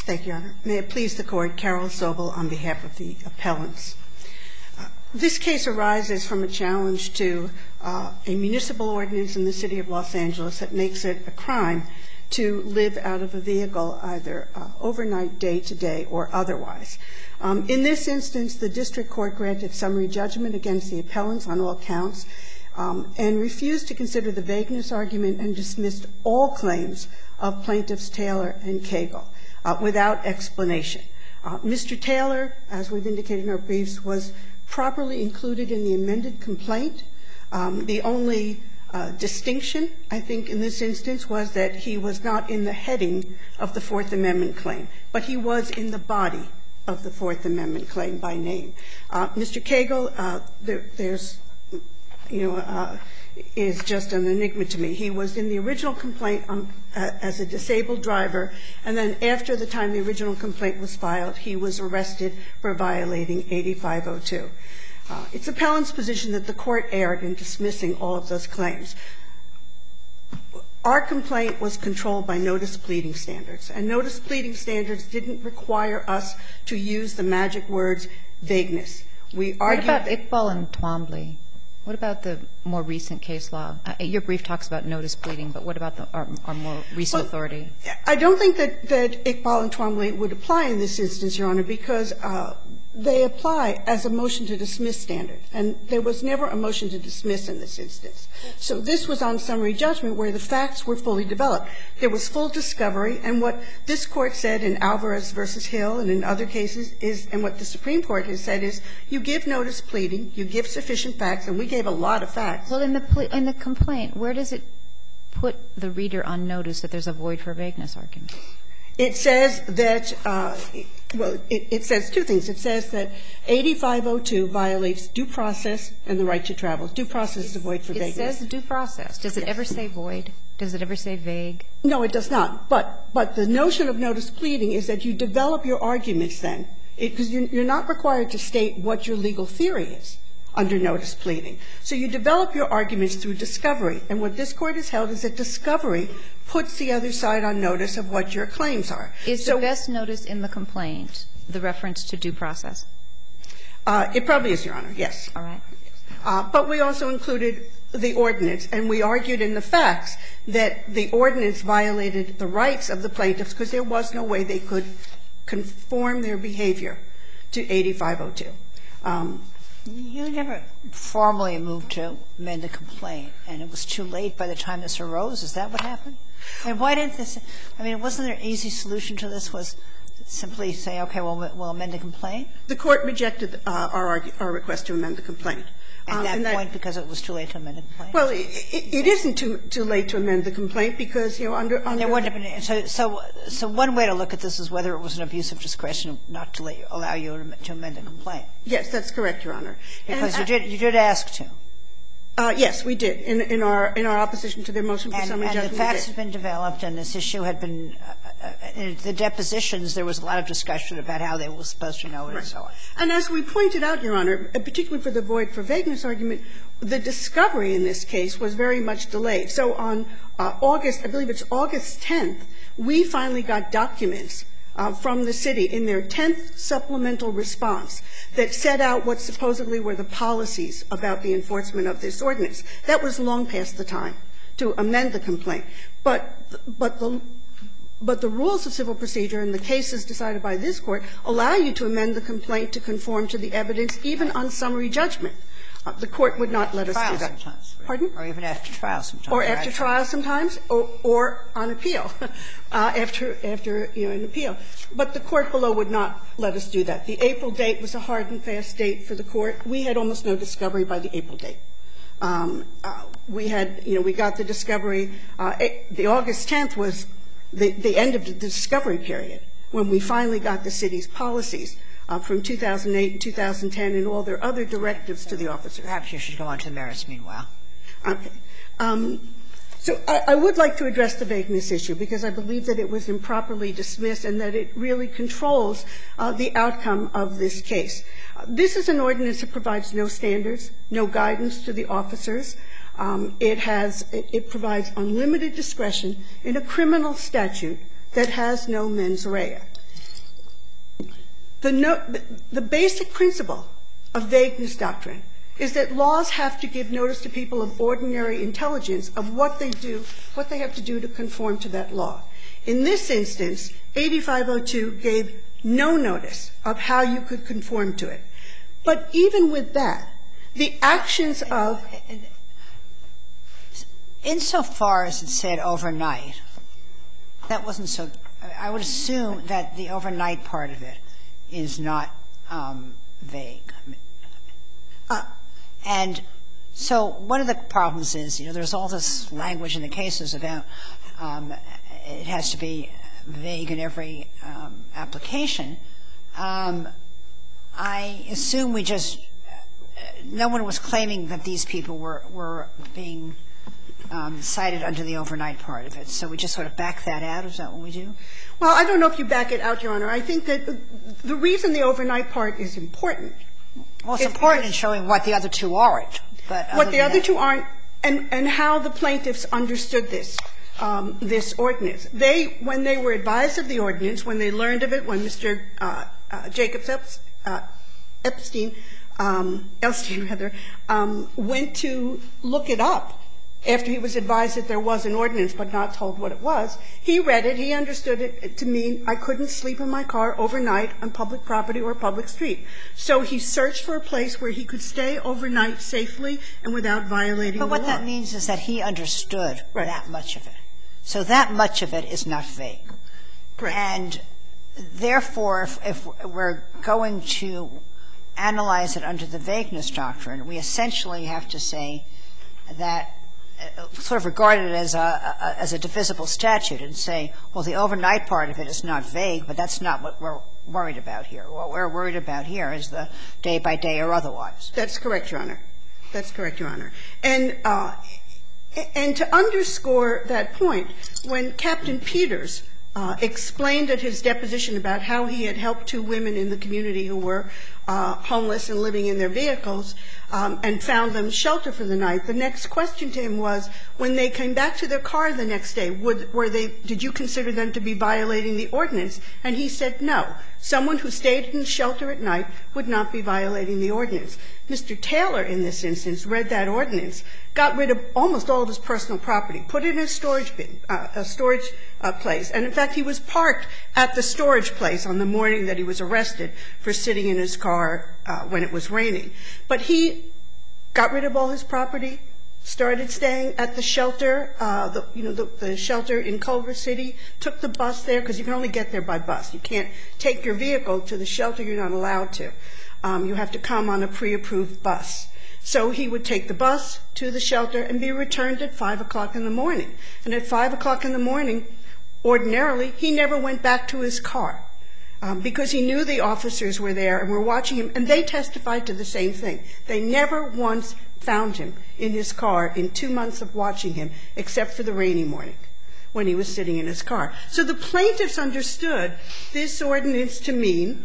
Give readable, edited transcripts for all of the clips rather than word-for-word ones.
Thank you, Your Honor. May it please the Court, Carol Sobel on behalf of the appellants. This case arises from a challenge to a municipal ordinance in the City of Los Angeles that makes it a crime to live out of a vehicle either overnight, day to day, or otherwise. In this instance, the district court granted summary judgment against the appellants on all counts and refused to consider the vagueness argument and dismissed all claims of plaintiffs Taylor and Cagle without explanation. Mr. Taylor, as we've indicated in our briefs, was properly included in the amended complaint. The only distinction, I think, in this instance was that he was not in the heading of the Fourth Amendment claim, but he was in the body of the Fourth Amendment claim by name. Mr. Cagle, is just an enigma to me. He was in the original complaint as a disabled driver, and then after the time the original complaint was filed, he was arrested for violating 8502. It's appellant's position that the Court erred in dismissing all of those claims. Our complaint was controlled by notice pleading standards, and notice pleading standards didn't require us to use the magic words vagueness. We argued that. What about Iqbal and Twombly? What about the more recent case law? Your brief talks about notice pleading, but what about our more recent authority? I don't think that Iqbal and Twombly would apply in this instance, Your Honor, because they apply as a motion to dismiss standard, and there was never a motion to dismiss in this instance. So this was on summary judgment where the facts were fully developed. There was full discovery, and what this Court said in Alvarez v. Hill and in other cases is, and what the Supreme Court has said is, you give notice pleading, you give sufficient facts, and we gave a lot of facts. Well, in the complaint, where does it put the reader on notice that there's a void for vagueness argument? It says that, it says two things. It says that 8502 violates due process and the right to travel. Due process is a void for vagueness. It says due process. Does it ever say void? Does it ever say vague? No, it does not. But the notion of notice pleading is that you develop your arguments then, because you're not required to state what your legal theory is under notice pleading. So you develop your arguments through discovery. And what this Court has held is that discovery puts the other side on notice of what your claims are. Is the best notice in the complaint the reference to due process? It probably is, Your Honor, yes. All right. But we also included the ordinance, and we argued in the facts that the ordinance violated the rights of the plaintiffs because there was no way they could conform their behavior to 8502. You never formally moved to amend the complaint, and it was too late by the time this arose. Is that what happened? And why didn't this – I mean, wasn't there an easy solution to this was simply say, okay, we'll amend the complaint? The Court rejected our request to amend the complaint. At that point, because it was too late to amend the complaint? Well, it isn't too late to amend the complaint because, you know, under – There wouldn't have been – so one way to look at this is whether it was an abuse of discretion not to allow you to amend the complaint. Yes, that's correct, Your Honor. Because you did ask to. Yes, we did. In our opposition to their motion for summary judgment. And the facts have been developed, and this issue had been in the depositions, there was a lot of discussion about how they were supposed to know it and so on. And as we pointed out, Your Honor, particularly for the void for vagueness argument, the discovery in this case was very much delayed. So on August – I believe it's August 10th, we finally got documents from the city in their 10th supplemental response that set out what supposedly were the policies about the enforcement of this ordinance. That was long past the time to amend the complaint. But the rules of civil procedure and the cases decided by this Court allow you to amend the complaint to conform to the evidence even on summary judgment. The Court would not let us do that. Sometimes. Pardon? Or even after trial sometimes. Or after trial sometimes, or on appeal, after you know, an appeal. But the Court below would not let us do that. The April date was a hard and fast date for the Court. We had almost no discovery by the April date. We had, you know, we got the discovery. The August 10th was the end of the discovery period when we finally got the city's policies from 2008 and 2010 and all their other directives to the officers. Perhaps you should go on to the merits meanwhile. Okay. So I would like to address the vagueness issue because I believe that it was improperly dismissed and that it really controls the outcome of this case. This is an ordinance that provides no standards, no guidance to the officers. It provides unlimited discretion in a criminal statute that has no mens rea. the basic principle of vagueness doctrine is that laws have to give notice to people of ordinary intelligence of what they do, what they have to do to conform to that law. In this instance, 8502 gave no notice of how you could conform to it. But even with that, the actions of insofar as it said overnight, that wasn't so – I would assume that the overnight part of it is not vague. And so one of the problems is, you know, there's all this language in the cases about it has to be vague in every application. I assume we just no one was claiming that these people were being cited under the overnight part of it. So we just sort of back that out? Is that what we do? Well, I don't know if you back it out, Your Honor. I think that the reason the overnight part is important. Well, it's important in showing what the other two aren't. But what the other two aren't and how the plaintiffs understood this ordinance. When they were advised of the ordinance, when they learned of it, when Mr. Jacobs Elstein went to look it up after he was advised that there was an ordinance but not told what it was, he read it, he understood it to mean I couldn't sleep in my car overnight on public property or public street. So he searched for a place where he could stay overnight safely and without violating the law. But what that means is that he understood that much of it. So that much of it is not vague. Correct. And therefore, if we're going to analyze it under the vagueness doctrine, we essentially have to say that sort of regard it as a divisible statute and say, well, the overnight part of it is not vague, but that's not what we're worried about here. What we're worried about here is the day-by-day or otherwise. That's correct, Your Honor. That's correct, Your Honor. And to underscore that point, when Captain Peters explained at his deposition about how he had helped two women in the community who were homeless and living in their vehicles and found them shelter for the night, the next question to him was, when they came back to their car the next day, did you consider them to be violating the ordinance? And he said no. Someone who stayed in shelter at night would not be violating the ordinance. Mr. Taylor, in this instance, read that ordinance, got rid of almost all of his personal property, put it in a storage bin, a storage place. And, in fact, he was parked at the storage place on the morning that he was arrested for sitting in his car when it was raining. But he got rid of all his property, started staying at the shelter, the shelter in Culver City, took the bus there, because you can only get there by bus. You can't take your vehicle to the shelter. You're not allowed to. You have to come on a pre-approved bus. So he would take the bus to the shelter and be returned at 5 o'clock in the morning. And at 5 o'clock in the morning, ordinarily, he never went back to his car because he knew the officers were there and were watching him, and they testified to the same thing. They never once found him in his car in 2 months of watching him, except for the rainy morning when he was sitting in his car. So the plaintiffs understood this ordinance to mean,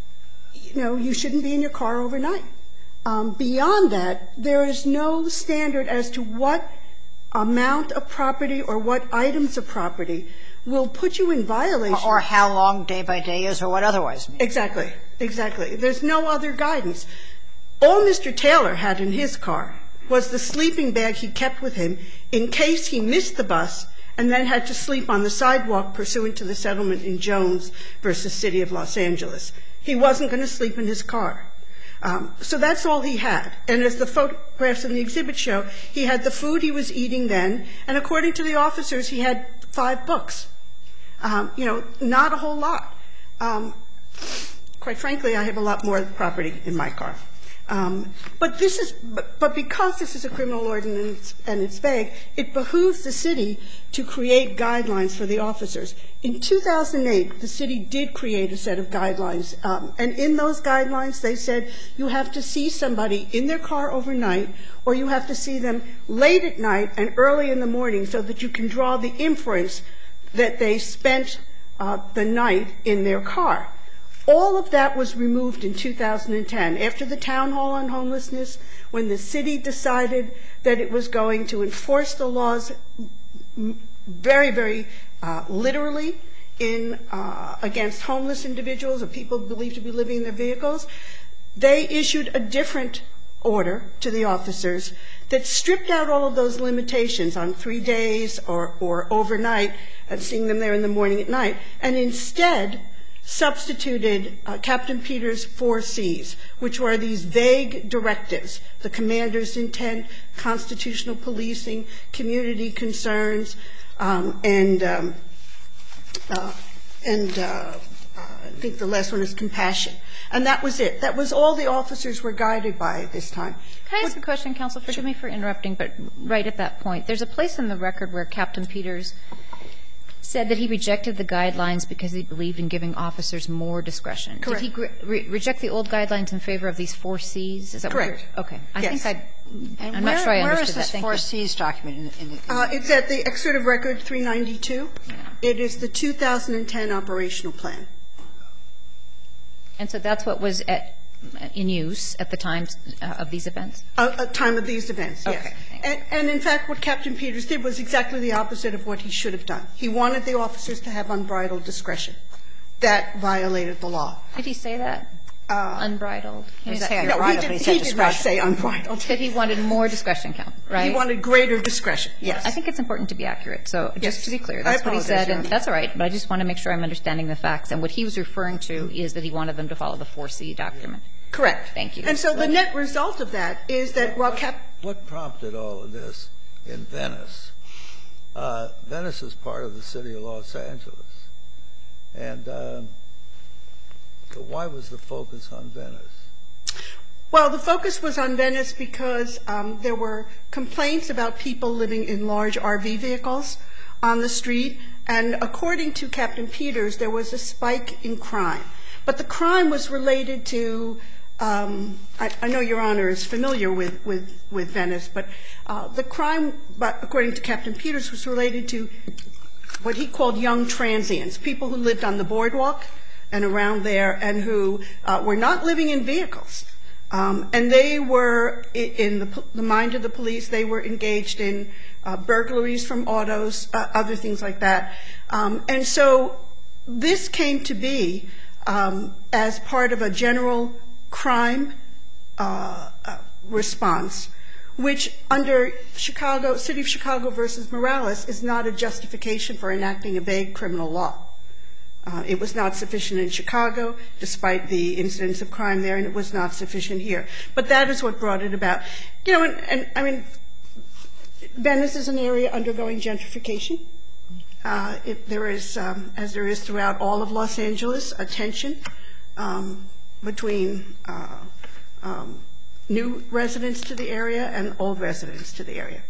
you shouldn't be in your car overnight. Beyond that, there is no standard as to what amount of property or what items of property will put you in violation. Or how long day by day is or what otherwise means. Exactly. Exactly. There's no other guidance. All Mr. Taylor had in his car was the sleeping bag he kept with him in case he missed the bus and then had to sleep on the sidewalk pursuant to the settlement in Jones versus City of Los Angeles. He wasn't going to sleep in his car. So that's all he had. And as the photographs in the exhibit show, he had the food he was eating then, and according to the officers, he had 5 books. Not a whole lot. Quite frankly, I have a lot more property in my car. But because this is a criminal ordinance and it's vague, it behooves the city to create guidelines for the officers. In 2008, the city did create a set of guidelines, and in those guidelines they said you have to see somebody in their car overnight or you have to see them late at night and early in the morning so that you can draw the inference that they spent the night in their car. All of that was removed in 2010 after the town hall on homelessness, when the city decided that it was going to enforce the laws very, very literally against homeless individuals or people believed to be living in their vehicles, they issued a different order to the officers that stripped out all of those limitations on 3 days or overnight and seeing them there in the morning at night, and instead substituted Captain Peters' 4 Cs, which were these vague directives: the commander's intent, constitutional policing, community concerns, and I think the last one is compassion. And that was it. That was all the officers were guided by at this time. Can I ask a question, counsel? Forgive me for interrupting, but right at that point, there's a place in the record where Captain Peters said that he rejected the guidelines because he believed in giving officers more discretion. Correct. Did he reject the old guidelines in favor of these 4 Cs? Is that correct? Okay. Yes. I'm not sure I understood that. Where is this 4 Cs document? It's at the excerpt of record 392. Yeah. It is the 2010 operational plan. And so that's what was in use at the time of these events? Time of these events, yes. Okay, and in fact, what Captain Peters did was exactly the opposite of what he should have done. He wanted the officers to have unbridled discretion. That violated the law. Did he say that? Unbridled? He did not say unbridled. That he wanted more discretion, right? He wanted greater discretion, yes. I think it's important to be accurate. So just to be clear, that's what he said. And that's all right, but I just want to make sure I'm understanding the facts. And what he was referring to is that he wanted them to follow the 4C document. Correct. Thank you. And so the net result of that is that while What prompted all of this in Venice? Venice is part of the city of Los Angeles. And why was the focus on Venice? Well, the focus was on Venice because there were complaints about people living in large RV vehicles on the street. And according to Captain Peters, there was a spike in crime. But the crime was related to I know Your Honor is familiar with Venice, but the crime, according to Captain Peters, was related to what he called young transients, people who lived on the boardwalk and around there and who were not living in vehicles. And they were, in the mind of the police, they were engaged in burglaries from autos, other things like that. And so this came to be as part of a general crime response, which under City of Chicago versus Morales is not a justification for enacting a vague criminal law. It was not sufficient in Chicago, despite the incidents of crime there, and it was not sufficient here. But that is what brought it about. You know, and I mean, Venice is an area undergoing gentrification. There is, as there is throughout all of Los Angeles, a tension between new residents to the area and old residents to the area.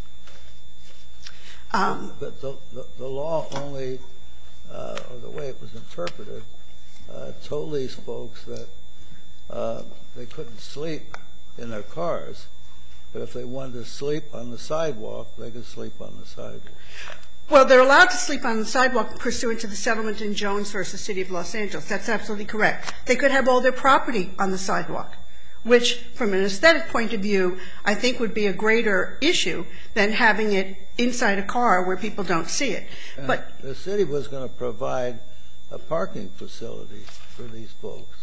But the law only, or the way it was interpreted, told these folks that they couldn't sleep in their cars, but if they wanted to sleep on the sidewalk, they could sleep on the sidewalk. Well, they're allowed to sleep on the sidewalk pursuant to the settlement in Jones versus City of Los Angeles. That's absolutely correct. They could have all their property on the sidewalk, which, from an aesthetic point of view, I think would be a greater issue than having it inside a car where people don't see it. But the city was going to provide a parking facility for these folks.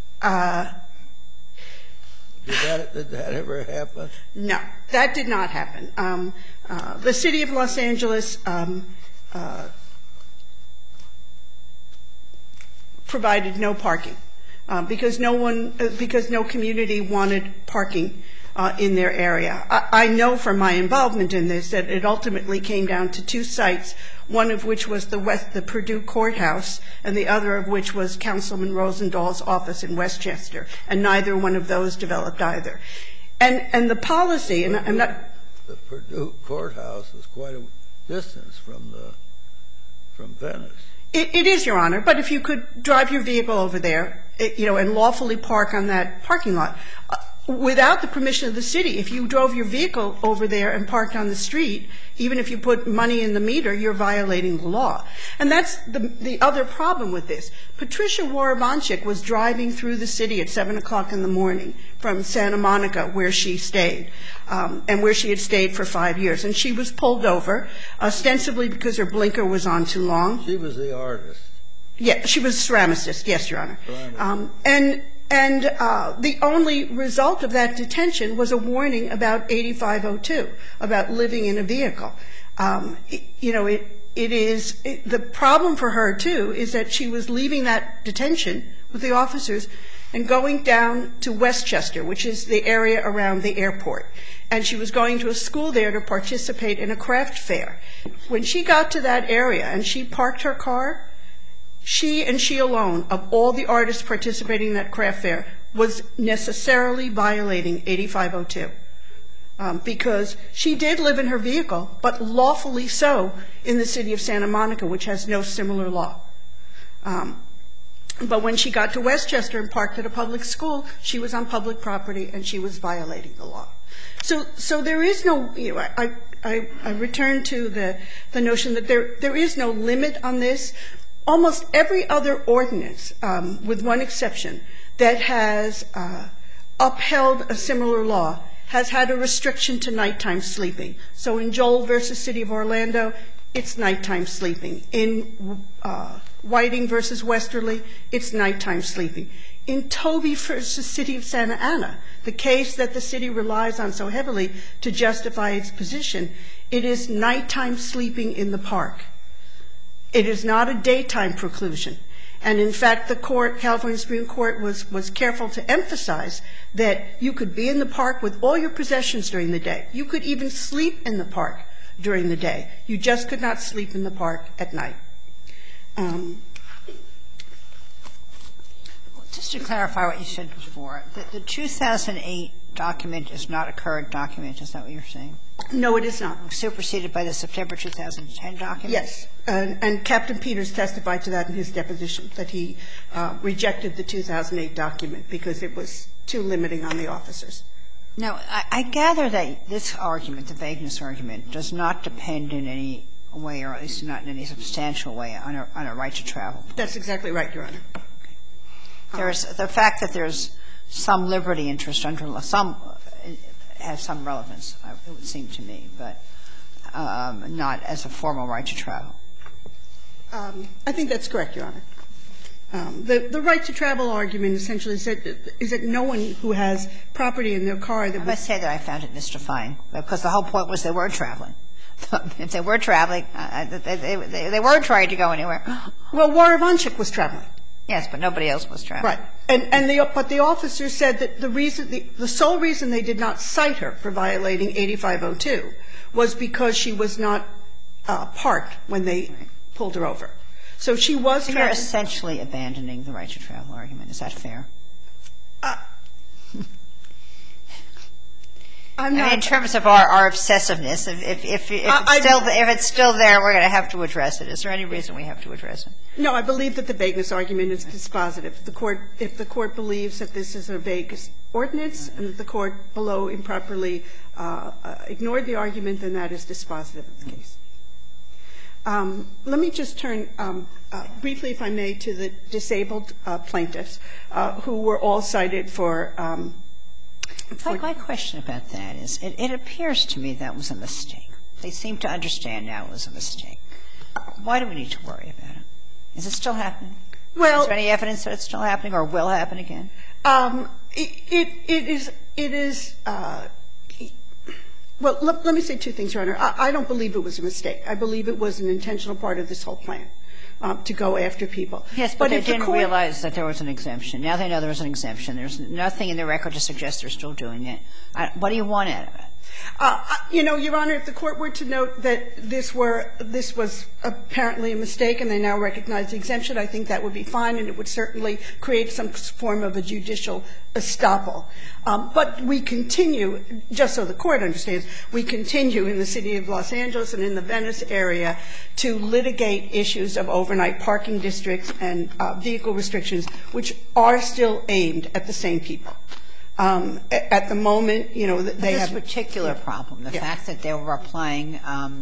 Did that ever happen? No, that did not happen. The City of Los Angeles provided no parking because no community wanted parking in their area. I know from my involvement in this that it ultimately came down to 2 sites, one of which was the Purdue Courthouse, and the other of which was Councilman Rosenthal's office in Westchester, and neither one of those developed either. And the policy, and I'm not... The Purdue Courthouse is quite a distance from Venice. It is, Your Honor, but if you could drive your vehicle over there, you know, and lawfully park on that parking lot, without the permission of the city. If you drove your vehicle over there and parked on the street, even if you put money in the meter, you're violating the law. And that's the other problem with this. Patricia Warabanchik was driving through the city at 7 o'clock in the morning from Santa Monica, where she stayed, and where she had stayed for 5 years. And she was pulled over, ostensibly because her blinker was on too long. She was the artist. Yeah, she was a ceramicist, yes, Your Honor. And the only result of that detention was a warning about 8502, about living in a vehicle. The problem for her, too, is that she was leaving that detention with the officers and going down to Westchester, which is the area around the airport. And she was going to a school there to participate in a craft fair. When she got to that area and she parked her car, she and she alone, of all the artists participating in that craft fair, was necessarily violating 8502. Because she did live in her vehicle, but lawfully so in the city of Santa Monica, which has no similar law. But when she got to Westchester and parked at a public school, she was on public property and she was violating the law. So there is no, I return to the notion that there is no limit on this. Almost every other ordinance, with one exception, that has upheld a similar law has had a restriction to nighttime sleeping. So in Joel versus City of Orlando, it's nighttime sleeping. In Whiting versus Westerly, it's nighttime sleeping. In Toby versus City of Santa Ana, the case that the city relies on so heavily to justify its position, it is nighttime sleeping in the park. It is not a daytime preclusion. And in fact, the court, California Supreme Court, was careful to emphasize that you could be in the park with all your possessions during the day. You could even sleep in the park during the day. You just could not sleep in the park at night. Just to clarify what you said before, the 2008 document is not a current document. Is that what you're saying? No, it is not. Superseded by the September 2010 document? Yes. And Captain Peters testified to that in his deposition, that he rejected the 2008 document because it was too limiting on the officers. Now, I gather that this argument, the vagueness argument, does not depend in any way, or at least not in any substantial way, on a right to travel. That's exactly right, Your Honor. There's the fact that there's some liberty interest under some has some relevance, it would seem to me, but not as a formal right to travel. I think that's correct, Your Honor. The right to travel argument essentially is that no one who has property in their car that I must say that I found it mystifying, because the whole point was they were traveling. If they were traveling, they weren't trying to go anywhere. Well, Warabanchik was traveling. Yes, but nobody else was traveling. Right. But the officer said that the sole reason they did not cite her for violating 8502 was because she was not parked when they pulled her over. So she was traveling. You're essentially abandoning the right to travel argument. Is that fair? I'm not. In terms of our obsessiveness, if it's still there, we're going to have to address it. Is there any reason we have to address it? No, I believe that the vagueness argument is dispositive. If the court believes that this is a vague ordinance and that the court below improperly ignored the argument, then that is dispositive of the case. Let me just turn briefly, if I may, to the disabled plaintiffs who were all cited for. My question about that is, it appears to me that was a mistake. They seem to understand now it was a mistake. Why do we need to worry about it? Is it still happening? Well, is there any evidence that it's still happening or will happen again? It is. Well, let me say two things, Your Honor. I don't believe it was a mistake. I believe it was an intentional part of this whole plan to go after people. Yes, but they didn't realize that there was an exemption. Now they know there was an exemption. There's nothing in the record to suggest they're still doing it. What do you want out of it? Your Honor, if the court were to note that this was apparently a mistake and they now recognize the exemption, I think that would be fine, and it would certainly create some form of a judicial estoppel. But we continue, just so the court understands, we continue in the city of Los Angeles and in the Venice area to litigate issues of overnight parking districts and vehicle restrictions, which are still aimed at the same people. At the moment, you know, they have this particular problem, the fact that they were applying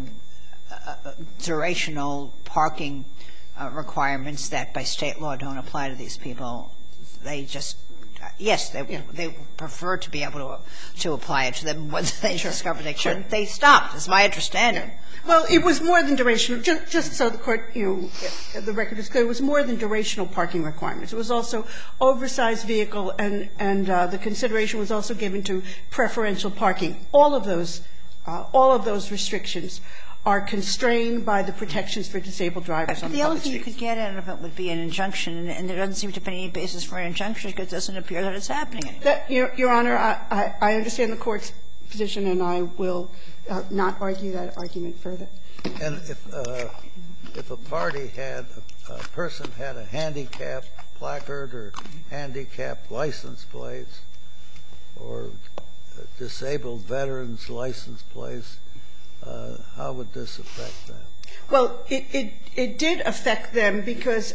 durational parking requirements that by state law don't apply to these people, they just yes, they prefer to be able to apply it to them once they discover they couldn't. They stopped, is my understanding. Well, it was more than durational. Just so the Court, you know, the record is clear, it was more than durational parking requirements. It was also oversized vehicle, and the consideration was also given to preferential parking. All of those restrictions are constrained by the protections for disabled drivers on the public streets. The only thing you could get out of it would be an injunction, and there doesn't seem to be any basis for an injunction because it doesn't appear that it's happening anymore. Your Honor, I understand the Court's position, and I will not argue that argument further. And if a party had a person had a handicap placard or handicap license plates or disabled veterans license plates, how would this affect them? Well, it did affect them because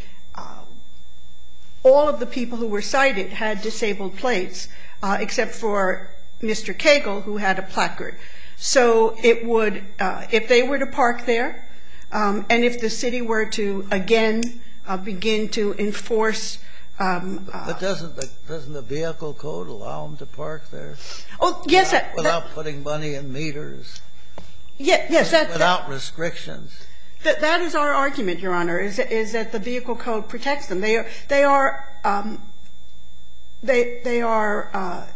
all of the people who were cited had disabled plates, except for Mr. Cagle, who had a placard. So it would, if they were to park there, and if the city were to, again, begin to enforce But doesn't the vehicle code allow them to park there? Oh, yes. Without putting money in meters? Yes. Without restrictions? That is our argument, Your Honor, is that the vehicle code protects them. They are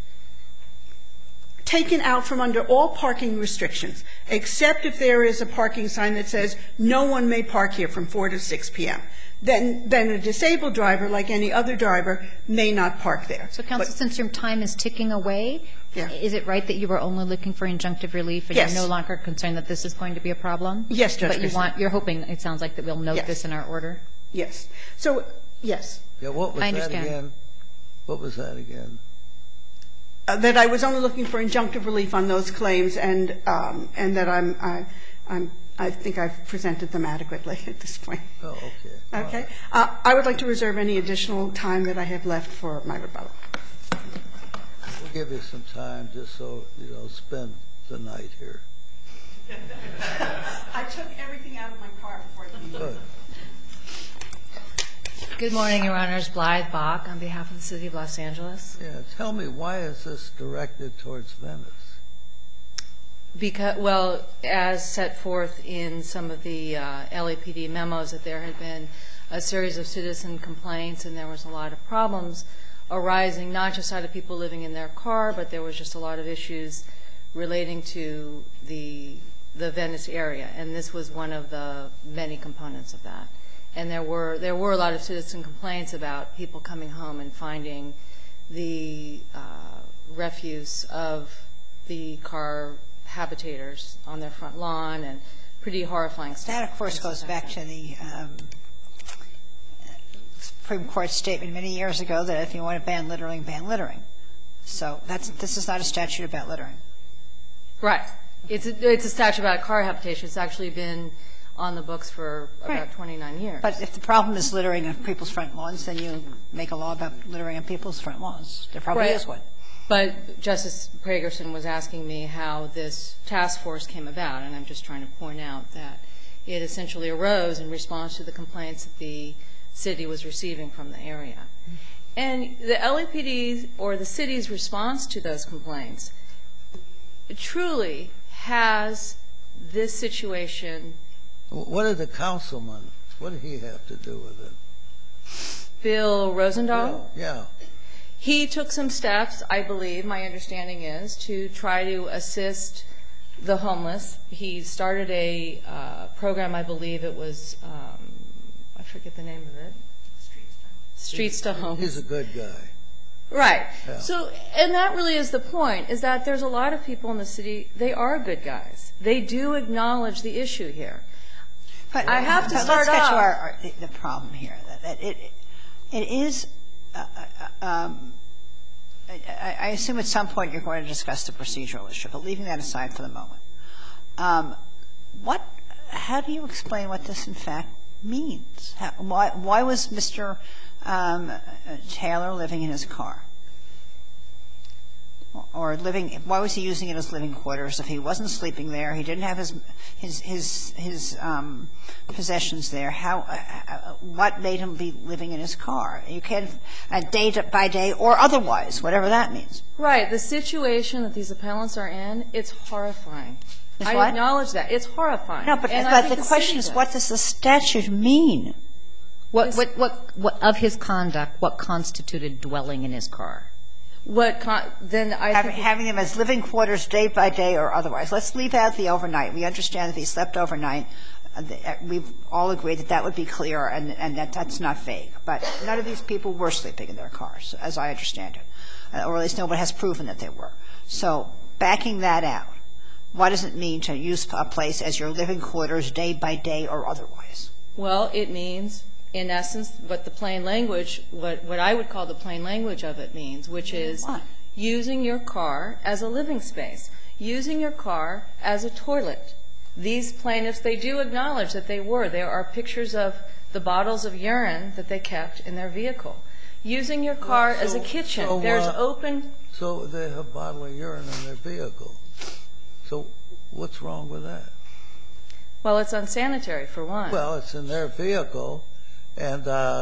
taken out from under all parking restrictions, except if there is a parking sign that says no one may park here from 4 to 6 p.m. Then a disabled driver, like any other driver, may not park there. So, counsel, since your time is ticking away, is it right that you were only looking for injunctive relief and you're no longer concerned that this is going to be a problem? Yes, Judge. But you're hoping, it sounds like, that we'll note this in our order? Yes. So, yes. Yeah, what was that again? What was that again? That I was only looking for injunctive relief on those claims, and that I think I've presented them adequately at this point. Oh, okay. Okay. I would like to reserve any additional time that I have left for my rebuttal. We'll give you some time just so you don't spend the night here. I took everything out of my car before the meeting. Good. Good morning, Your Honors. Blythe Bach on behalf of the City of Los Angeles. Yeah, tell me, why is this directed towards Venice? Because, well, as set forth in some of the LAPD memos, that there had been a series of citizen complaints and there was a lot of problems arising, not just out of people living in their car, but there was just a lot of issues relating to the Venice area. And this was one of the many components of that. And there were a lot of citizen complaints about people coming home and finding the refuse of the car habitators on their front lawn, and pretty horrifying stuff. That, of course, goes back to the Supreme Court statement many years ago that if you want to ban littering, ban littering. So this is not a statute about littering. Right. It's a statute about car habitation. It's actually been on the books for about 29 years. But if the problem is littering on people's front lawns, then you make a law about littering on people's front lawns. There probably is one. But Justice Pragerson was asking me how this task force came about, and I'm just trying to point out that it essentially arose in response to the complaints that the city was receiving from the area. And the LAPD, or the city's response to those complaints, truly has this situation. What did the councilman, what did he have to do with it? Bill Rosendahl? Yeah. He took some steps, I believe, my understanding is, to try to assist the homeless. He started a program, I believe it was, I forget the name of it. Streets to Homes. He's a good guy. Right. Yeah. So, and that really is the point, is that there's a lot of people in the city, they are good guys. They do acknowledge the issue here. But I have to start let's off. get to the problem here. That it is, I assume at some point you're going to discuss the procedural issue, but leaving that aside for the moment. How do you explain what this in fact means? Why was Mr. Taylor living in his car? or living – why was he using it as living quarters if he wasn't sleeping there? He didn't have his possessions there. What made him be living in his car? You can't – day by day or otherwise, whatever that means. Right. The situation that these appellants are in, it's horrifying. It's I what? acknowledge that. It's horrifying. No, but the question is, what does the statute mean? What of his conduct, what constituted dwelling in his car? Then I think Having them as living quarters day by day or otherwise. Let's leave out the overnight. We understand that he slept overnight. We've all agreed that that would be clear and that that's not vague. But none of these people were sleeping in their cars, as I understand it. Or at least nobody has proven that they were. So backing that out, what does it mean to use a place as your living quarters day by day or otherwise? Well, it means, in essence, what the plain language, what I would call the plain language of it means, which is using your car as a living space, using your car as a toilet. These plaintiffs, they do acknowledge that they were. There are pictures of the bottles of urine that they kept in their vehicle. Using your car as a kitchen. There's open. So they have a bottle of urine in their vehicle. So what's wrong with that? Well, it's unsanitary, for one. Well, it's in their vehicle, and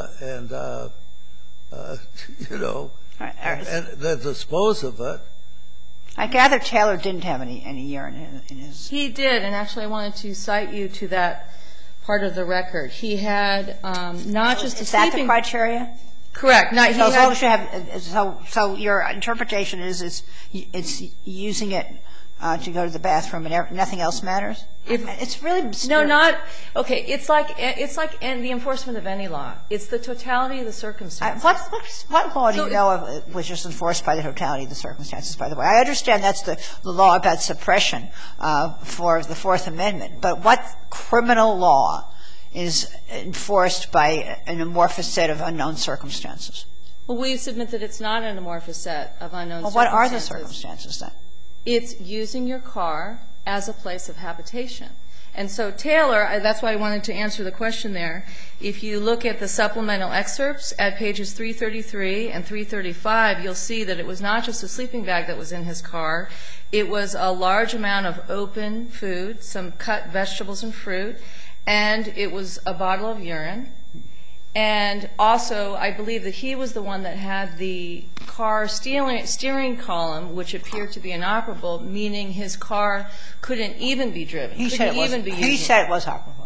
you know, and they dispose of it. I gather Taylor didn't have any urine in his. He did, and actually I wanted to cite you to that part of the record. He had not just a sleeping. Is that the criteria? Correct. No, he so as had, long as you have, so your interpretation is it's using it to go to the bathroom and nothing else matters? It's really mysterious. No, not okay. It's like in the enforcement of any law. It's the totality of the circumstances. What law do you know of was just enforced by the totality of the circumstances? By the way, I understand that's the law about suppression for the Fourth Amendment, but what criminal law is enforced by an amorphous set of unknown circumstances? Well, we submit that it's not an amorphous set of unknown circumstances. Well, what are the circumstances then? It's using your car as a place of habitation. And so Taylor, that's why I wanted to answer the question there. If you look at the supplemental excerpts at pages 333 and 335, you'll see that it was not just a sleeping bag that was in his car. It was a large amount of open food, some cut vegetables and fruit, and it was a bottle of urine. And also, I believe that he was the one that had the car steering column, which appered to be inoperable, meaning his car couldn't even be driven. He said it was operable.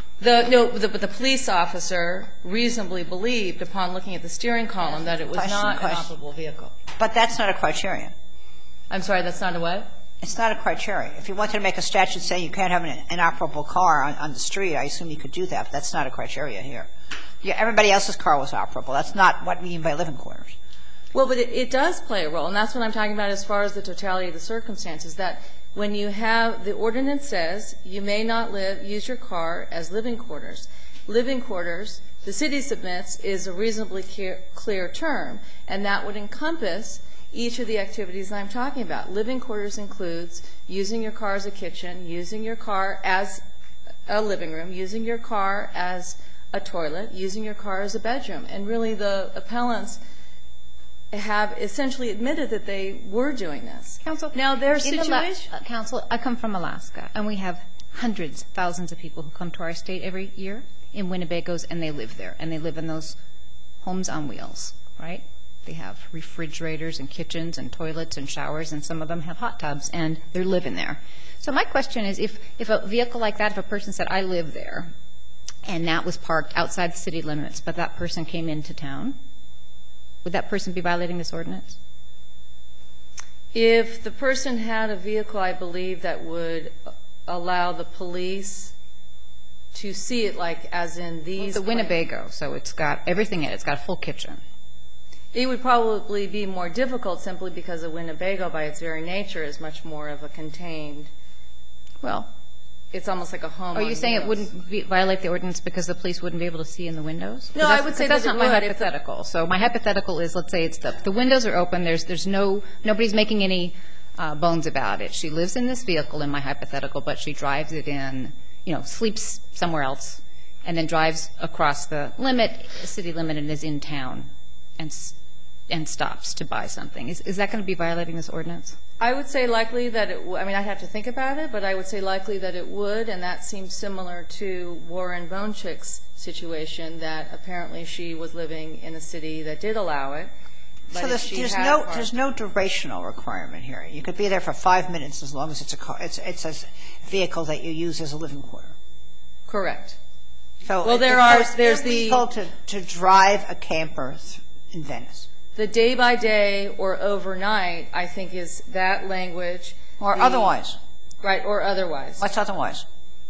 But the police officer reasonably believed, upon looking at the steering column, that it was not an operable vehicle. But that's not a criterion. I'm sorry, that's not a what? It's not a criterion. If you wanted to make a statute saying you can't have an inoperable car on the street, I assume you could do that, but that's not a criteria here. Yeah, everybody else's car was operable. That's not what we mean by living quarters. Well, but it does play a role, and that's what I'm talking about as far as the totality of the circumstances, that when you have the ordinance says you may not use your car as living quarters. Living quarters, the city submits, is a reasonably clear term, and that would encompass each of the activities that I'm talking about. Living quarters includes using your car as a kitchen, using your car as a living room, using your car as a toilet, using your car as a bedroom. And really the appellants have essentially admitted that they were doing this. Counsel, now their situation. Counsel, I come from Alaska, and we have hundreds, thousands of people who come to our state every year in Winnebagos, and they live there, and they live in those homes on wheels, right? They have refrigerators and kitchens and toilets and showers, and some of them have hot tubs, and they're living there. So my question is, if a vehicle like that, if a person said, I live there, and that was parked outside the city limits, but that person came into town, would that person be violating this ordinance? If the person had a vehicle, I believe, that would allow the police to see it, like as in these. Well, the Winnebago, so it's got everything in it. It's got a full kitchen. It would probably be more difficult simply because a Winnebago, by its very nature, is much more of a contained. Well, it's almost like a home. Are you saying it wouldn't violate the ordinance because the police wouldn't be able to see in the windows? No, I would say that's not my hypothetical. So my hypothetical is, let's say it's the windows are open. There's nobody's making any bones about it. She lives in this vehicle in my hypothetical, but she drives it in, sleeps somewhere else, and then drives across the city limit, and is in town. And and stops to buy something. Is that going to be violating this ordinance? I would say likely that it I mean, I'd have to think about it, but I would say likely that it would, and that seems similar to Warren Bonchick's situation, that apparently she was living in a city that did allow it. But So there's no durational requirement here. You could be there for 5 minutes as long as it's a car. It's a vehicle that you use as a living quarter. Correct. So well, there's the illegal to drive a camper in Venice. The day by day or overnight, I think, is that language. Or otherwise. Right, or otherwise. What's otherwise?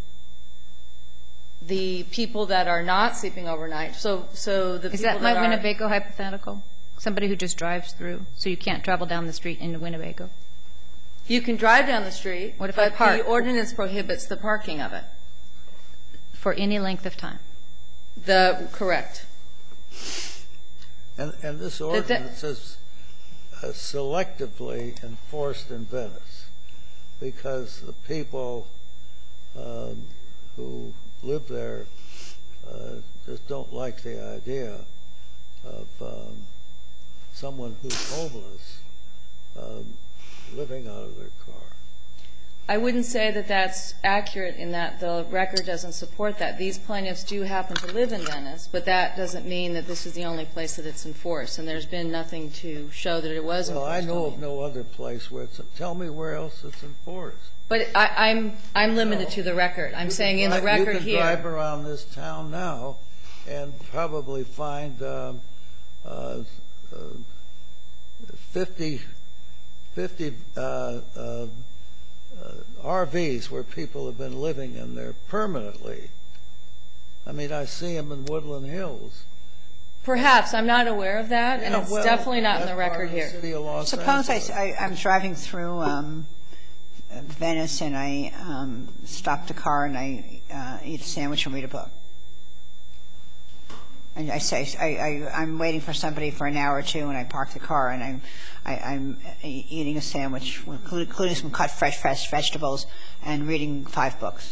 The people that are not sleeping overnight. So the Is people that my that are Winnebago hypothetical? Somebody who just drives through, so you can't travel down the street into Winnebago? You can drive down the street, What if I but park? the ordinance prohibits the parking of it. For any length of time? Correct. And this ordinance is selectively enforced in Venice because the people who live there just don't like the idea of someone who's homeless living out of their car. I wouldn't say that that's accurate in that the record doesn't support that. These plaintiffs do happen to live in Venice, but that doesn't mean that this is the only place that it's enforced, and there's been nothing to show that it was enforced. Well, I know of no other place where it's – tell me where else it's enforced. But I'm limited to the record. I'm saying in the record here. You can drive around this town now and probably find 50 RVs where people have been living in there permanently. I mean, I see them in Woodland Hills. Perhaps. I'm not aware of that, and it's definitely not in the record here. Suppose I'm driving through Venice and I stop the car and I eat a sandwich and read a book. And I say, I'm waiting for somebody for an hour or two, and I park the car, and I'm eating a sandwich, including some cut fresh vegetables, and reading 5 books.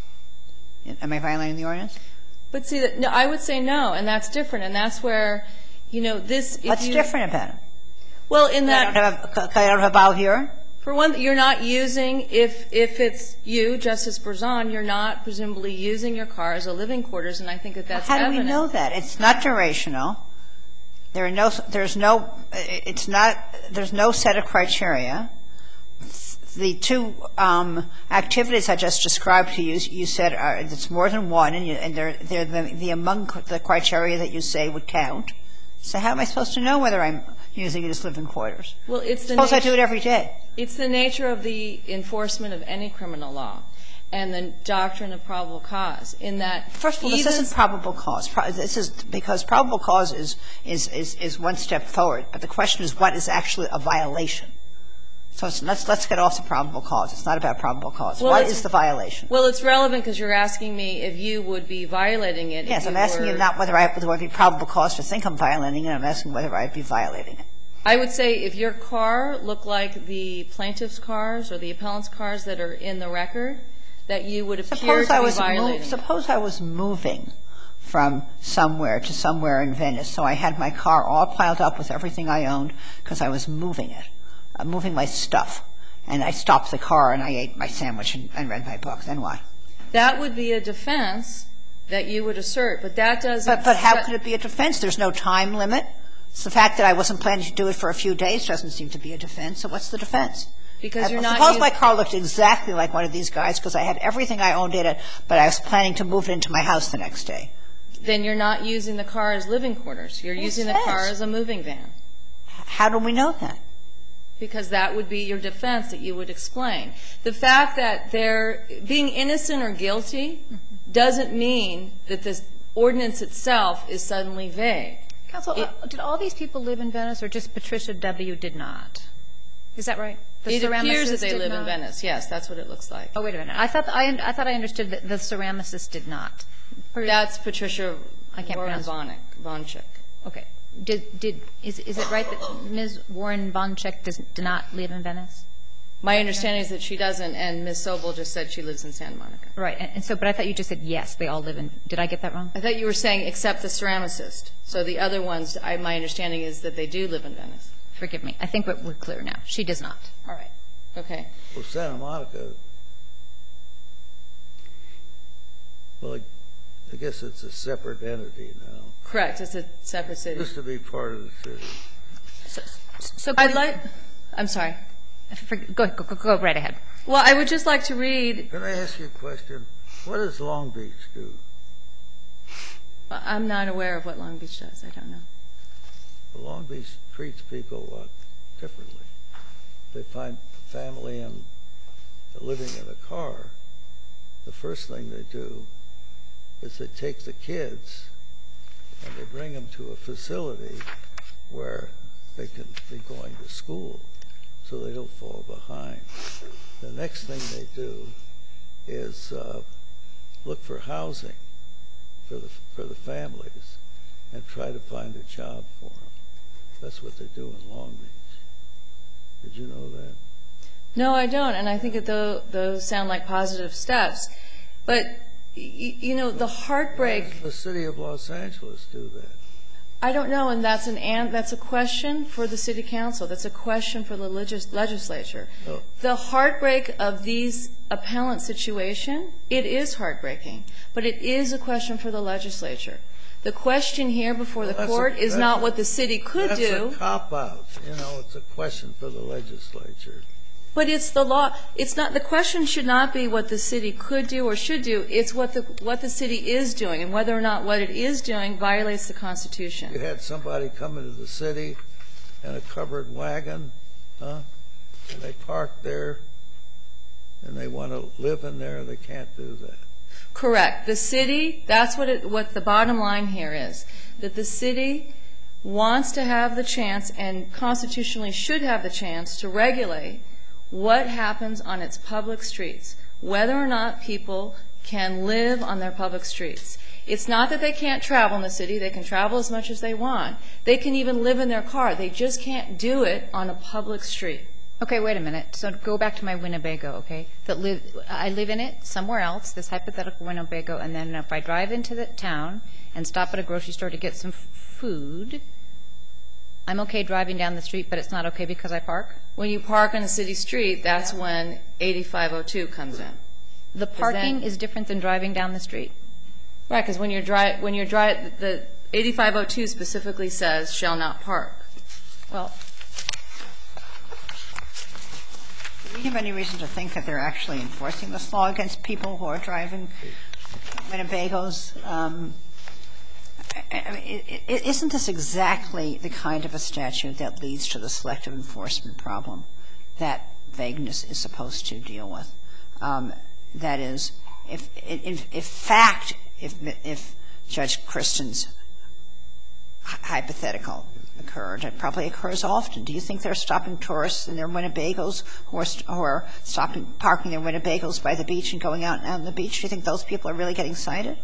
Am I violating the ordinance? But see, no, I would say no, and that's different, and that's where, this. What's different about it? Well, in that. I don't have a bow here? For one, you're not using, if it's you, Justice Berzon, you're not presumably using your car as a living quarters, and I think that that's evident. How do we know that? It's not durational. There's no set of criteria. The 2 activities I just described to you, you said it's more than one, and they're among the criteria that you say would count. So how am I supposed to know whether I'm using it as living quarters? Well, suppose I do it every day. It's the nature of the enforcement of any criminal law and the doctrine of probable cause in that. First of all, this isn't probable cause. This is because probable cause is one step forward. But the question is what is actually a violation. So let's get off the probable cause. It's not about probable cause. What is the violation? Well, it's relevant because you're asking me if you would be violating it. Yes, I'm asking you not whether there would be probable cause to think I'm violating it. I'm asking whether I'd be violating it. I would say if your car looked like the plaintiff's cars or the appellant's cars that are in the record, that you would appear to be violating. Suppose I was moving from somewhere to somewhere in Venice, so I had my car all piled up with everything I owned because I was moving it. Moving my stuff, and I stopped the car and I ate my sandwich and read my book. Then what? That would be a defense that you would assert, but that doesn't. But how could it be a defense? There's no time limit. It's the fact that I wasn't planning to do it for a few days doesn't seem to be a defense. So what's the defense? Because you're not. Suppose my car looked exactly like one of these guys because I had everything I owned in it, but I was planning to move it into my house the next day. Then you're not using the car as living quarters. You're using the car as a moving van. How do we know that? Because that would be your defense that you would explain. The fact that they're being innocent or guilty doesn't mean that this ordinance itself is suddenly vague. Counsel, did all these people live in Venice, or just Patricia W. did not? Is that right? It appears that they live in Venice. Yes, that's what it looks like. Oh, wait a minute. I thought I understood that the ceramicist did not. That's Patricia Vonchick. Okay. Is it right that Ms. Warren Vonchick did not live in Venice? My understanding is that she doesn't, and Ms. Sobel just said she lives in Santa Monica. Right. And so, but I thought you just said, yes, they all live in, did I get that wrong? I thought you were saying except the ceramicist. So the other ones, my understanding is that they do live in Venice. Forgive me. I think we're clear now. She does not. All right. Okay. Well, Santa Monica, well, I guess it's a separate entity now. Correct. It's a separate city. It used to be part of the city. So I'm sorry. Go right ahead. Well, I would just like to read. Can I ask you a question? What does Long Beach do? I'm not aware of what Long Beach does. I don't know. Well, Long Beach treats people a lot differently. They find family and living in a car. The first thing they do is they take the kids and they bring them to a facility where they can be going to school so they don't fall behind. The next thing they do is look for housing for the families and try to find a job for them. That's what they do in Long Beach. Did you know that? No, I don't, and I think that those sound like positive steps. But, you know, the heartbreak... Why does the city of Los Angeles do that? I don't know, and that's a question for the city council. That's a question for the legislature. Oh. The heartbreak of these appellant situation, it is heartbreaking, but it is a question for the legislature. The question here before the court is not what the city could do. That's a cop-out. You know, it's a question for the legislature. But it's the law. It's not. The question should not be what the city could do or should do. It's what the city is doing, and whether or not what it is doing violates the Constitution. You had somebody come into the city in a covered wagon, and they park there, and they want to live in there, and they can't do that. Correct. The city. That's what the bottom line here is. That the city wants to have the chance, and constitutionally should have the chance, to regulate what happens on its public streets, whether or not people can live on their public streets. It's not that they can't travel in the city. They can travel as much as they want. They can even live in their car. They just can't do it on a public street. Okay, wait a minute. So go back to my Winnebago, okay? I live in it somewhere else, this hypothetical Winnebago, and then if I drive into the town and stop at a grocery store to get some food, I'm okay driving down the street, but it's not okay because I park? When you park on a city street, that's when 8502 comes in. The parking is different than driving down the street? Right, because when you're the 8502 specifically says shall not park. Well, do you have any reason to think that they're actually enforcing this law against people who are driving Winnebagos? I mean, isn't this exactly the kind of a statute that leads to the selective enforcement problem that vagueness is supposed to deal with? That is, if Judge Christen's hypothetical occurred, it probably occurs often. Do you think they're stopping tourists in their Winnebagos who are parking their Winnebagos by the beach and going out on the beach? Do you think those people are really getting cited?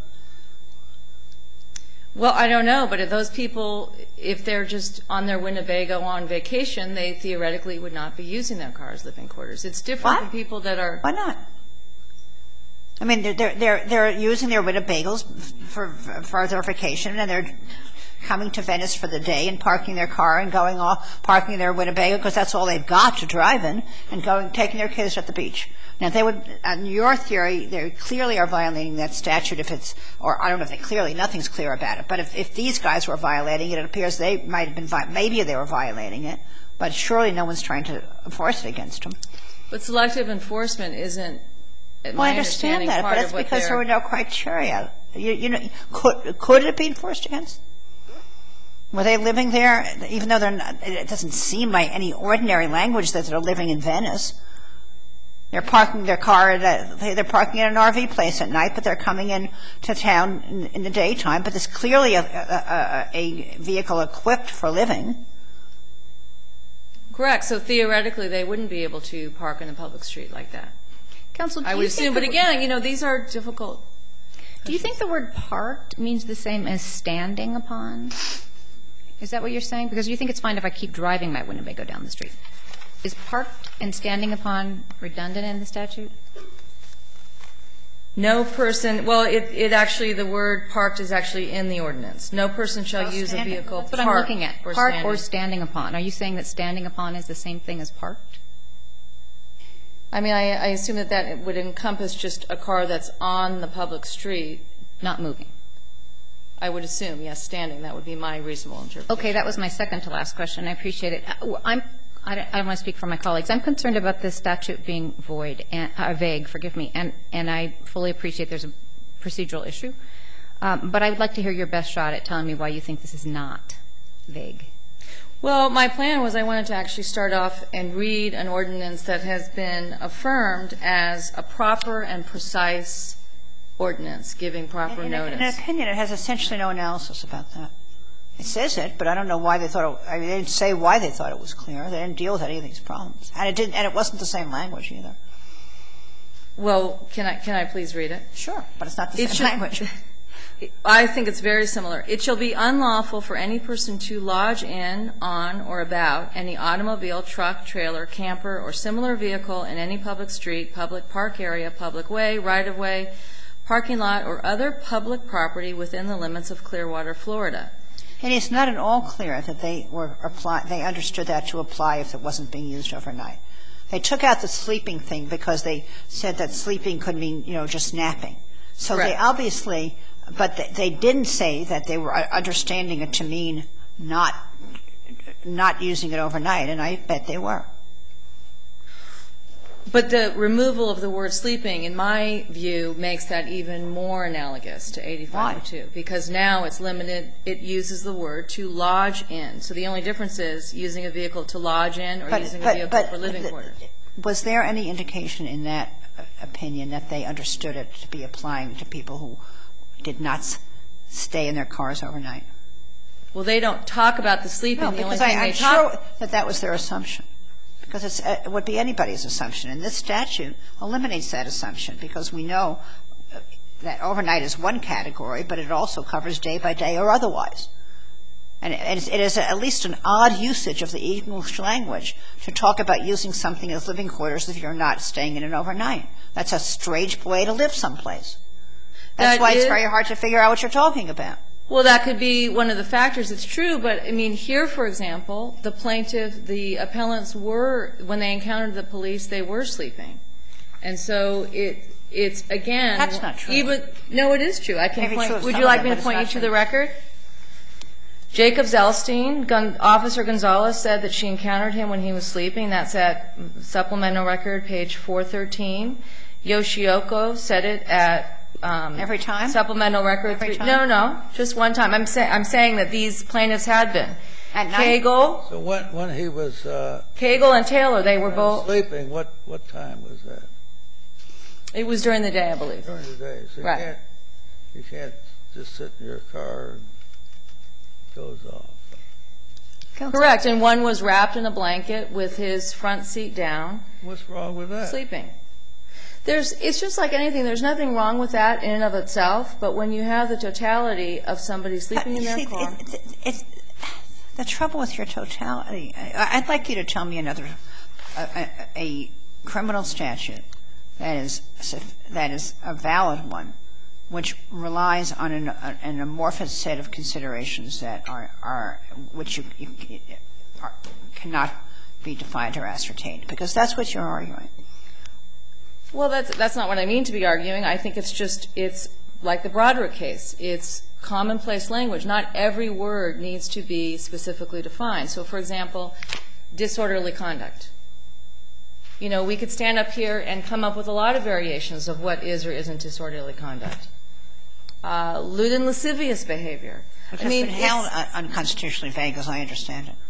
Well, I don't know, but if those people, if they're just on their Winnebago on vacation, they theoretically would not be using their car as living quarters. It's different from people that are... Why not? I mean, they're using their Winnebagos for their vacation, and they're coming to Venice for the day and parking their car and going off, parking their Winnebago because that's all they've got to drive in, and taking their kids at the beach. Now, they would, on your theory, they clearly are violating that statute if it's, or I don't know if they clearly, nothing's clear about it, but if these guys were violating it, it appears they might have been, maybe they were violating it, but surely no one's trying to enforce it against them. But selective enforcement isn't, well, I understand that, but it's because there were no criteria. You know, could it be enforced against? Were they living there, even though they're not, it doesn't seem by any ordinary language that they're living in Venice. They're parking their car, they're parking at an RV place at night, but they're coming in to town in the daytime. But there's clearly a vehicle equipped for living. Correct. So theoretically, they wouldn't be able to park in a public street like that. Counsel, I would assume. But again, you know, these are difficult. Do you think the word parked means the same as standing upon? Is that what you're saying? Because you think it's fine if I keep driving my Winnebago down the street. Is parked and standing upon redundant in the statute? No person, well, it actually, the word parked is actually in the ordinance. No person shall use a vehicle That's what I'm looking at. Parked or standing upon. Are you saying that standing upon is the same thing as parked? I mean, I assume that that would encompass just a car that's on the public street. Not moving. I would assume, yes, standing. That would be my reasonable interpretation. Okay, that was my second to last question. I appreciate it. I don't want to speak for my colleagues. I'm concerned about this statute being void, vague, forgive me, and I fully appreciate there's a procedural issue. But I would like to hear your best shot at telling me why you think this is not vague. Well, my plan was I wanted to actually start off and read an ordinance that has been affirmed as a proper and precise ordinance, giving proper notice. In an opinion, it has essentially no analysis about that. It says it, but I don't know why they thought it, I mean, they didn't say why they thought it was clear. They didn't deal with any of these problems. And it wasn't the same language either. Well, can I please read it? Sure, but it's not the same language. I think it's very similar. It shall be unlawful for any person to lodge in, on, or about any automobile, truck, trailer, camper, or similar vehicle in any public street, public park area, public way, right-of-way, parking lot, or other public property within the limits of Clearwater, Florida. And it's not at all clear that they understood that to apply if it wasn't being used overnight. They took out the sleeping thing because they said that sleeping could mean, just napping. So they obviously, but they didn't say that they were understanding it to mean not using it overnight, and I bet they were. But the removal of the word sleeping, in my view, makes that even more analogous to 8502. Why? Because now it's limited, it uses the word to lodge in. So the only difference is using a vehicle to lodge in or using a vehicle for living quarters. Was there any indication in that opinion that they understood it to be applying to people who did not stay in their cars overnight? Well, they don't talk about the sleeping. No, because I'm sure that was their assumption. Because it would be anybody's assumption. And this statute eliminates that assumption because we know that overnight is one category, but it also covers day by day or otherwise. And it is at least an odd usage of the English language to talk about using something as living quarters if you're not staying in it overnight. That's a strange way to live someplace. That's why it's very hard to figure out what you're talking about. Well, that could be one of the factors. It's true, but, I mean, here, for example, the plaintiff, the appellants were, when they encountered the police, they were sleeping. And so it's, again. That's not true. No, it is true. I can point. Would you like me to point you to the record? Jacob Zelstein, Officer Gonzalez, said that she encountered him when he was sleeping. That's at supplemental record, page 413. Yoshioko said it at every time? Supplemental record. Every time? No. Just one time. I'm saying that these plaintiffs had been. At night? Cagle. So when he was Cagle and Taylor, they were both sleeping, what time was that? It was during the day, I believe. During the day. So right. You can't just sit in your car and it goes off. Correct. And one was wrapped in a blanket with his front seat down. What's wrong with that? Sleeping. It's just like anything. There's nothing wrong with that in and of itself, but when you have the totality of somebody sleeping in their car. The trouble with your totality, I'd like you to tell me a criminal statute that is a valid one, which relies on an amorphous set of considerations that which cannot be defined or ascertained, because that's what you're arguing. Well, that's not what I mean to be arguing. I think it's like the Broderick case. It's commonplace language. Not every word needs to be specifically defined. So, for example, disorderly conduct. We could stand up here and come up with a lot of variations of what is or isn't disorderly conduct. Lewd and lascivious behavior. Which has been held unconstitutionally vague, as I understand it.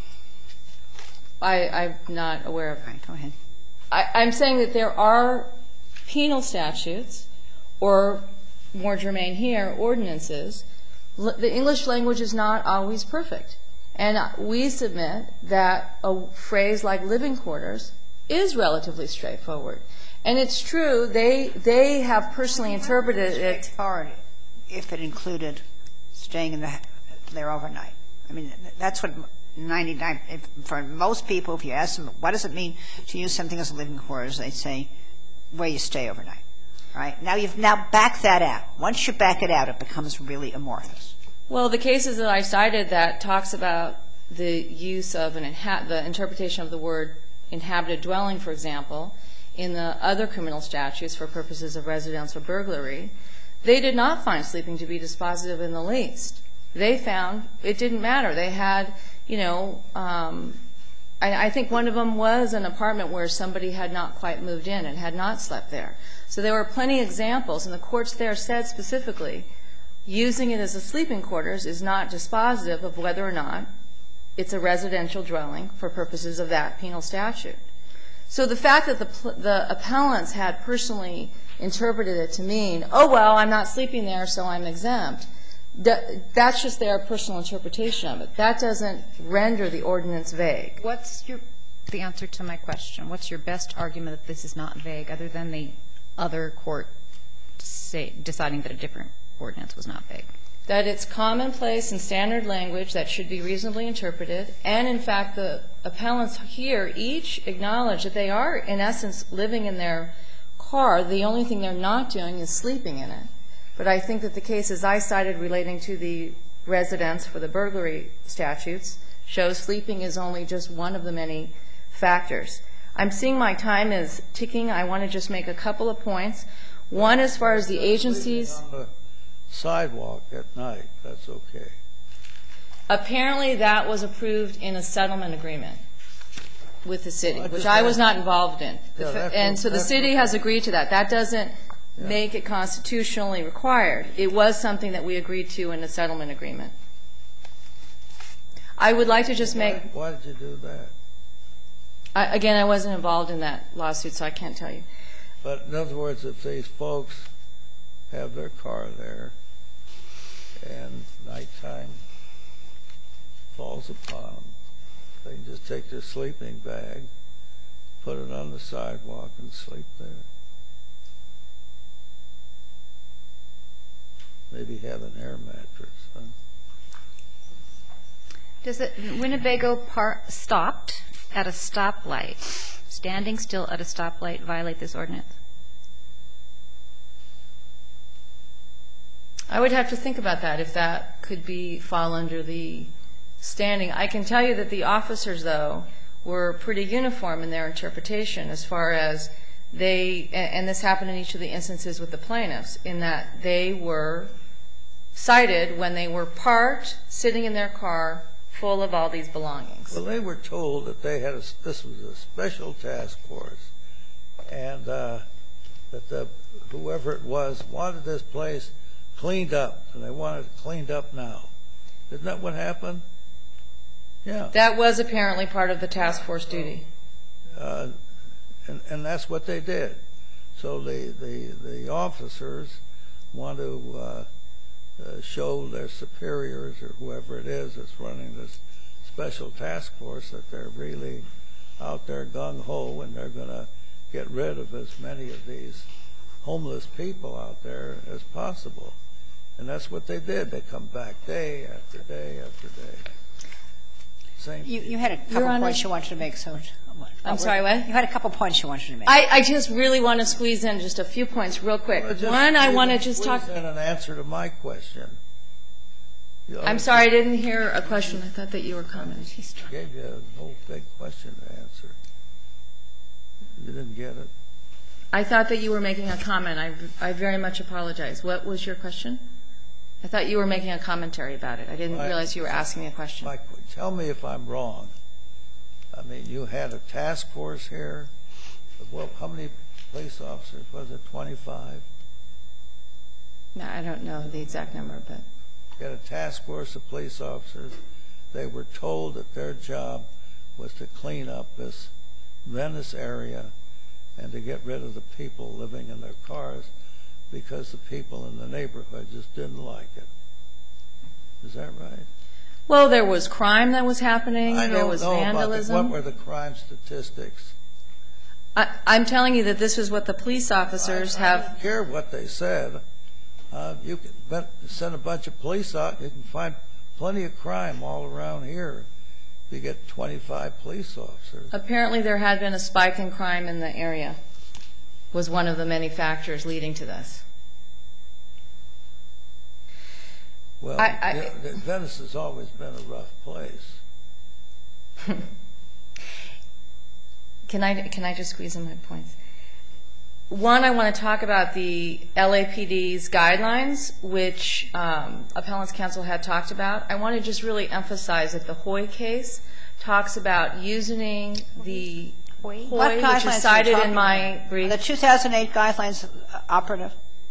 I'm not aware of it. Right. Go ahead. I'm saying that there are penal statutes, or more germane here, ordinances. The English language is not always perfect. And we submit that a phrase like living quarters is relatively straightforward. And it's true, they have personally interpreted it. Straightforward if it included staying there overnight. I mean, that's what for most people, if you ask them, what does it mean to use something as a living quarters, they say, where you stay overnight. Right? Now back that out. Once you back it out, it becomes really amorphous. Well, the cases that I cited that talks about the use of the interpretation of the word inhabited dwelling, for example, in the other criminal statutes for purposes of residence or burglary, they did not find sleeping to be dispositive in the least. They found it didn't matter. They had, I think one of them was an apartment where somebody had not quite moved in and had not slept there. So there were plenty of examples, and the courts there said specifically, using it as a sleeping quarters is not dispositive of whether or not it's a residential dwelling for purposes of that penal statute. So the fact that the appellants had personally interpreted it to mean, oh, well, I'm not sleeping there, so I'm exempt, that's just their personal interpretation of it. That doesn't render the ordinance vague. What's the answer to my question? What's your best argument that this is not vague, other than the other court deciding that a different ordinance was not vague? That it's commonplace and standard language that should be reasonably interpreted, and in fact the appellants here each acknowledge that they are in essence living in their car. The only thing they're not doing is sleeping in it. But I think that the cases I cited relating to the residence for the burglary statutes shows sleeping is only just one of the many factors. I'm seeing my time is ticking. I want to just make a couple of points. One, as far as the agencies. On the sidewalk at night, that's okay. Apparently that was approved in a settlement agreement with the city, which I was not involved in. And so the city has agreed to that. That doesn't make it constitutionally required. It was something that we agreed to in a settlement agreement. I would like to just make. Why did you do that? Again, I wasn't involved in that lawsuit, so I can't tell you. But in other words, if these folks have their car there and nighttime falls upon them, they can just take their sleeping bag, put it on the sidewalk, and sleep there. Maybe have an air mattress. Huh? Does the Winnebago stopped at a stoplight, standing still at a stoplight, violate this ordinance? I would have to think about that, if that could fall under the standing. I can tell you that the officers, though, were pretty uniform in their interpretation as far as and this happened in each of the instances with the plaintiffs, in that they were cited when they were parked, sitting in their car, full of all these belongings. Well, they were told that this was a special task force, and that whoever it was wanted this place cleaned up, and they wanted it cleaned up now. Isn't that what happened? Yeah. That was apparently part of the task force duty. And that's what they did. So the officers want to show their superiors or whoever it is that's running this special task force that they're really out there gung-ho and they're going to get rid of as many of these homeless people out there as possible. And that's what they did. They come back day after day after day. Same thing. You had a couple points you wanted to make. So I'm sorry, what? You had a couple points you wanted to make. I just really want to squeeze in just a few points real quick. One, I want to just talk. Squeeze in an answer to my question. I'm sorry, I didn't hear a question. I thought that you were commenting. I gave you a whole big question to answer. You didn't get it? I thought that you were making a comment. I very much apologize. What was your question? I thought you were making a commentary about it. I didn't realize you were asking me a question. Tell me if I'm wrong. I mean, you had a task force here. Well, how many police officers? Was it 25? No, I don't know the exact number, but. You had a task force of police officers. They were told that their job was to clean up this Venice area and to get rid of the people living in their cars because the people in the neighborhood just didn't like it. Is that right? Well, there was crime that was happening. I There was don't know vandalism. what were the crime statistics? I'm telling you that this is what the police officers have. I don't care what they said. You can send a bunch of police out. You can find plenty of crime all around here. you get 25 police officers. Apparently there had been a spike in crime in the area, was one of the many factors leading to this. Well, Venice has always been a rough place. Can I just squeeze in my points? One, I want to talk about the LAPD's guidelines, which Appellant's Counsel had talked about. I want to just really emphasize that the Hoy case talks about using the Hoy, which is cited in my brief. The 2008 guidelines operative?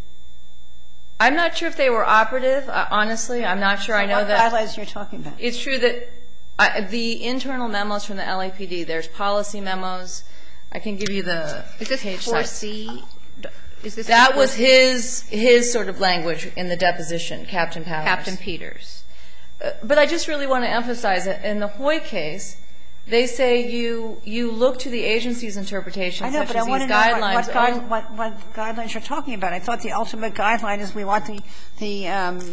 I'm not sure if they were operative. Honestly, I'm not sure. So I know what that. What guidelines are you talking about? It's true that the internal memos from the LAPD, there's policy memos. I can give you the Is this page 4C? Is this That 4C? was his sort of language in the deposition, Captain Powers. Captain Peters. But I just really want to emphasize that in the Hoy case, they say you look to the agency's interpretation, I know, such but as I want these to know guidelines. what guidelines you're talking about. I thought the ultimate guideline is we want we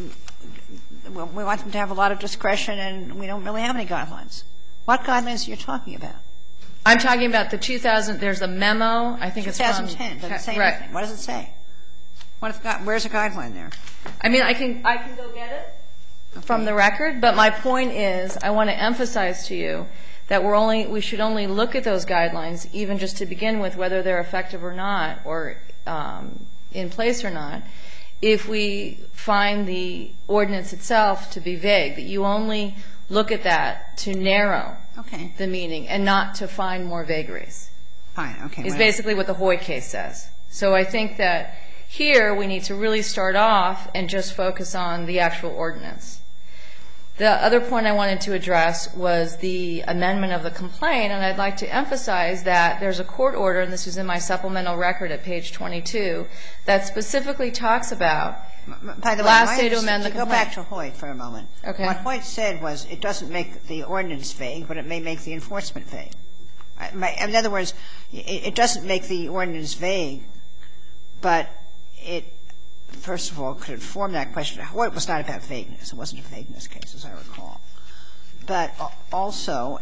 want them to have a lot of discretion, and we don't really have any guidelines. What guidelines are you talking about? I'm talking about the 2000. There's a memo. I think it's from 2010. Doesn't say right. anything. What does it say? Where's a guideline there? I mean, I can go get it from the record, but my point is I want to emphasize to you that we should only look at those guidelines, even just to begin with, whether they're effective or not, or in place or not, if we find the ordinance itself to be vague, that you only look at that to narrow the meaning and not to find more vagaries. Fine, okay. Is basically what the Hoy case says. So I think that here we need to really start off and just focus on the actual ordinance. The other point I wanted to address was the amendment of the complaint, and I'd like to emphasize that there's a court order, and this is in my supplemental record at page 22, that specifically talks about By the last way, day to amend the go complaint. back to Hoyt for a moment. Okay. What Hoyt said was it doesn't make the ordinance vague, but it may make the enforcement vague. In other words, it doesn't make the ordinance vague, but it, first of all, could inform that question. Hoyt was not about vagueness. It wasn't a vagueness case, as I recall. But also,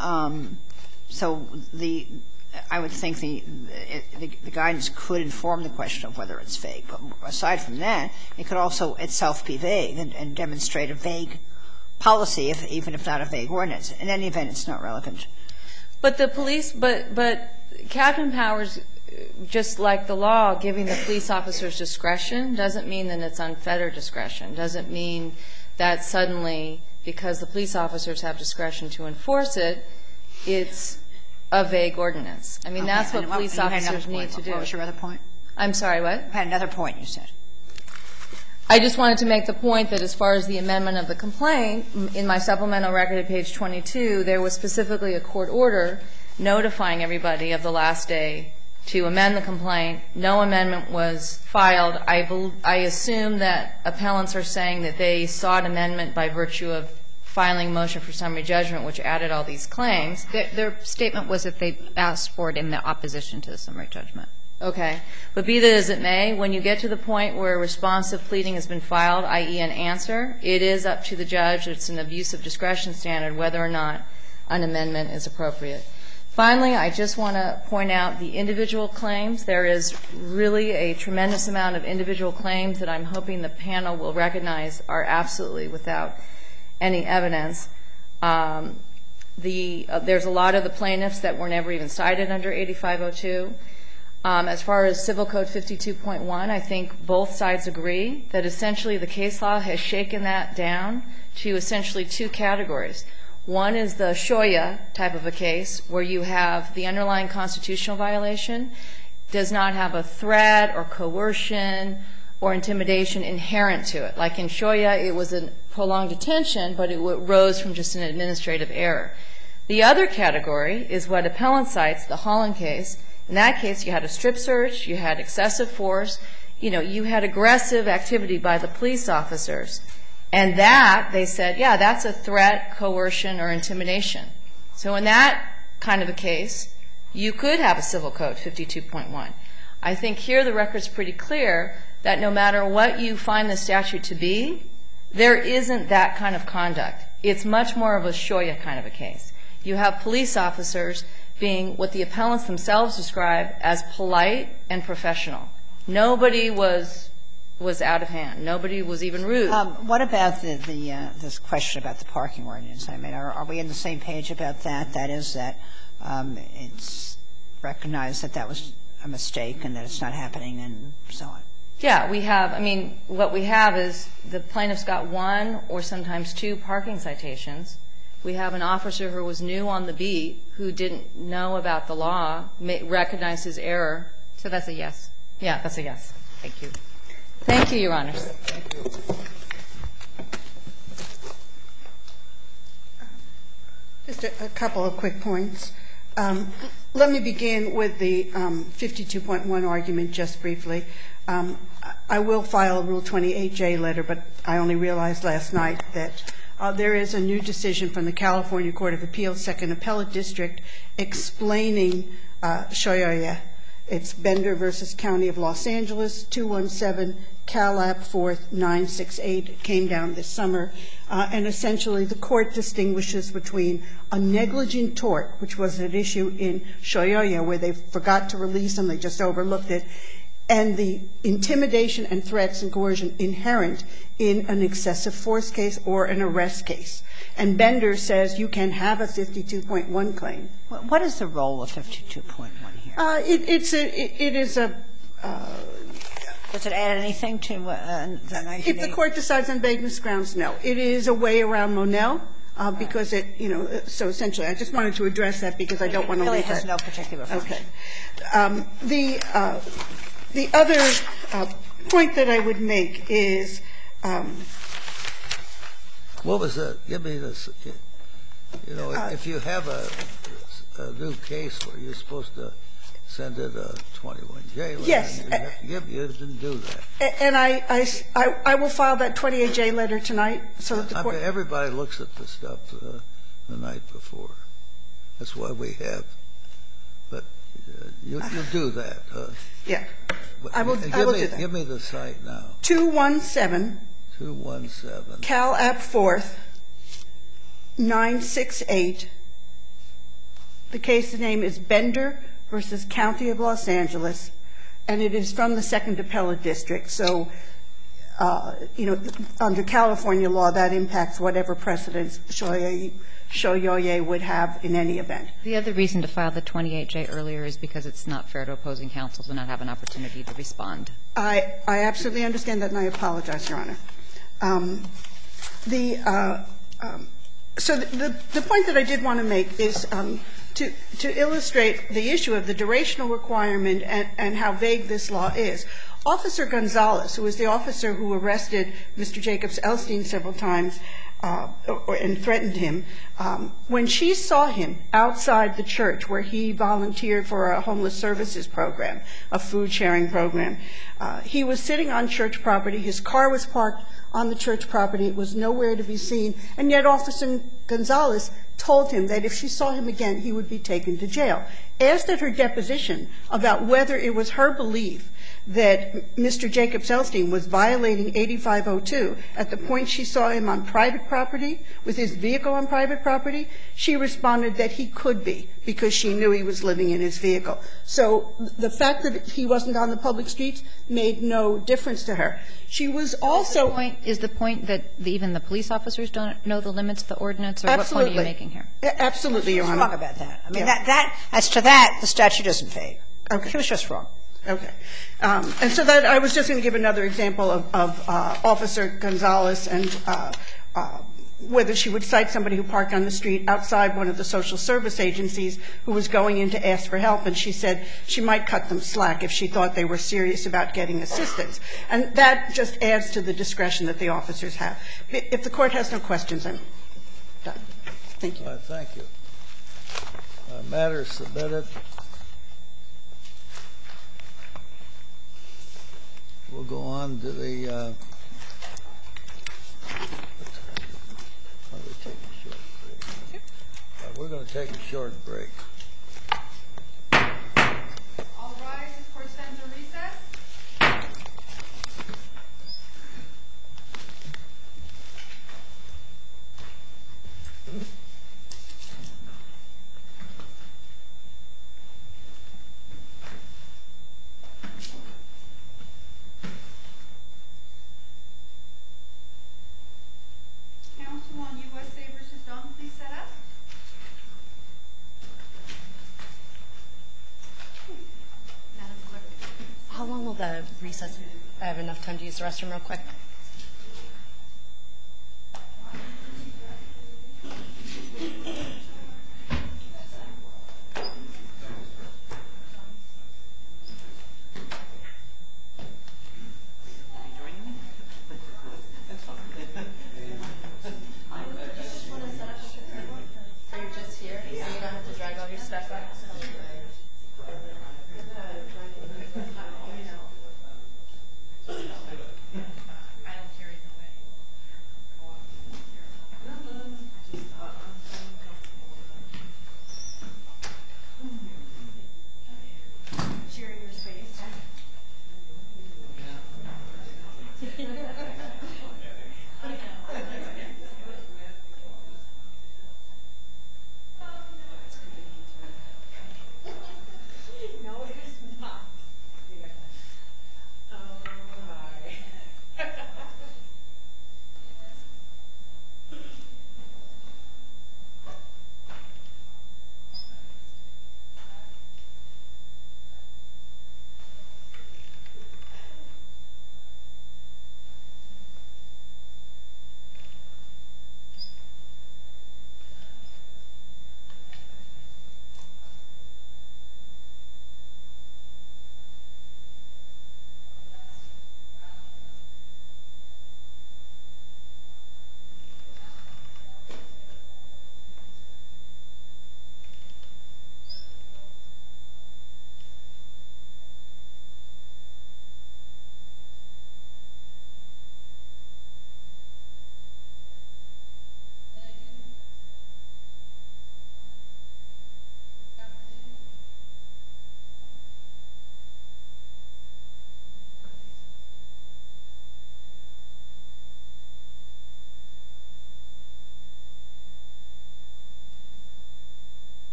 I would think the guidance could inform the question of whether it's vague. But aside from that, it could also itself be vague and demonstrate a vague policy, even if not a vague ordinance. In any event, it's not relevant. But the police, but Captain Powers, just like the law, giving the police officers discretion doesn't mean that it's unfettered discretion. Doesn't mean that suddenly, because the police officers have discretion to enforce it, it's a vague ordinance. I mean, that's what police officers need to do. What was your other point? I'm sorry, what? I had another point, you said. I just wanted to make the point that as far as the amendment of the complaint, in my supplemental record at page 22, there was specifically a court order notifying everybody of the last day to amend the complaint. No amendment was filed. I assume that appellants are saying that they sought amendment by virtue of filing a motion for summary judgment, which added all these claims. Their statement was that they asked for it in the opposition to the summary judgment. Okay. But be that as it may, when you get to the point where a responsive pleading has been filed, i.e. an answer, it is up to the judge. It's an abuse of discretion standard whether or not an amendment is appropriate. Finally, I just want to point out the individual claims. There is really a tremendous amount of individual claims that I'm hoping the panel will recognize are absolutely without any evidence. There's a lot of the plaintiffs that were never even cited under 8502. As far as Civil Code 52.1, I think both sides agree that essentially the case law has shaken that down to essentially two categories. One is the Shoya type of a case where you have the underlying constitutional violation does not have a threat or coercion or intimidation inherent to it. Like in Shoya, it was a prolonged detention, but it rose from just an administrative error. The other category is what appellant cites, the Holland case. In that case, you had a strip search, you had excessive force, you had aggressive activity by the police officers. And that, they said, yeah, that's a threat, coercion, or intimidation. So in that kind of a case, you could have a Civil Code 52.1. I think here the record's pretty clear that no matter what you find the statute to be, there isn't that kind of conduct. it's much more of a Shoya kind of a case. You have police officers being what the appellants themselves describe as polite and professional. Nobody was out of hand. Nobody was even rude. What about this question about the parking ordinance? I mean, are we on the same page about that? That is that it's recognized that that was a mistake and that it's not happening and so on. Yeah, we have. I mean, what we have is the plaintiff's got 1 or sometimes 2 parking citations. We have an officer who was new on the beat who didn't know about the law, recognized his error. So that's a yes. Yeah, that's a yes. Thank you. Thank you, Your Honors. Thank you. Just a couple of quick points. Let me begin with the 52.1 argument just briefly. I will file a Rule 28J letter, but I only realized last night that there is a new decision from the California Court of Appeals, Second Appellate District, explaining Shoya. It's Bender v. County of Los Angeles, 217 Calap 4th 968. It came down this summer. And essentially the court distinguishes between a negligent tort, which was at issue in Shoya, where they forgot to release him, they just overlooked it, and the intimidation and threats and coercion inherent in an excessive force case or an arrest case. And Bender says you can have a 52.1 claim. What is the role of 52.1 here? It is a Does it add anything to the 1980? If the court decides on vagueness grounds, no. It is a way around Monell because it, you know, so essentially I just wanted to address that because I don't want to leave that. It really has no particular function. Okay. The other point that I would make is What was that? Give me this. You know, if you have a new case where you're supposed to send it a 21J letter, yes, you didn't do that. And I will file that 28J letter tonight so that the court. Everybody looks at the stuff the night before. That's why we have. But you'll do that. Yeah. I will do that. Give me the site now. 217. 217. Calap 4th 968. The case name is Bender versus County of Los Angeles, and it is from the Second Appellate District. So, you know, under California law, that impacts whatever precedents Shoya would have in any event. The other reason to file the 28J earlier is because it's not fair to opposing counsel to not have an opportunity to respond. I absolutely understand that, and I apologize, Your Honor. So the point that I did want to make is to illustrate the issue of the durational requirement and how vague this law is. Officer Gonzalez, who was the officer who arrested Mr. Jacobs-Elstein several times and threatened him, when she saw him outside the church where he volunteered for a homeless services program, a food sharing program, he was sitting on church property. His car was parked on the church property. It was nowhere to be seen. And yet Officer Gonzalez told him that if she saw him again, he would be taken to jail. Asked at her deposition about whether it was her belief that Mr. Jacobs-Elstein was violating 8502 at the point she saw him on private property, with his vehicle on private property, she responded that he could be because she knew he was living in his vehicle. So the fact that he wasn't on the public streets made no difference to her. She was also Is the point that even the police officers don't know the limits of the ordinance, or Absolutely. what point are you making here? Absolutely, Your Honor. Wrong about that. I mean, that as to that, the statute doesn't fade. Okay. She was just wrong. Okay. And so that I was just going to give another example of Officer Gonzalez and whether she would cite somebody who parked on the street outside one of the social service agencies who was going in to ask for help, and she said she might cut them slack if she thought they were serious about getting assistance. And that just adds to the discretion that the officers have. If the Court has no questions, I'm done. Thank you. Thank you. Matter submitted. We'll go on to the we're going to take a short break. All rise. The Court stands in recess. recess. I have enough time to use the restroom real quick.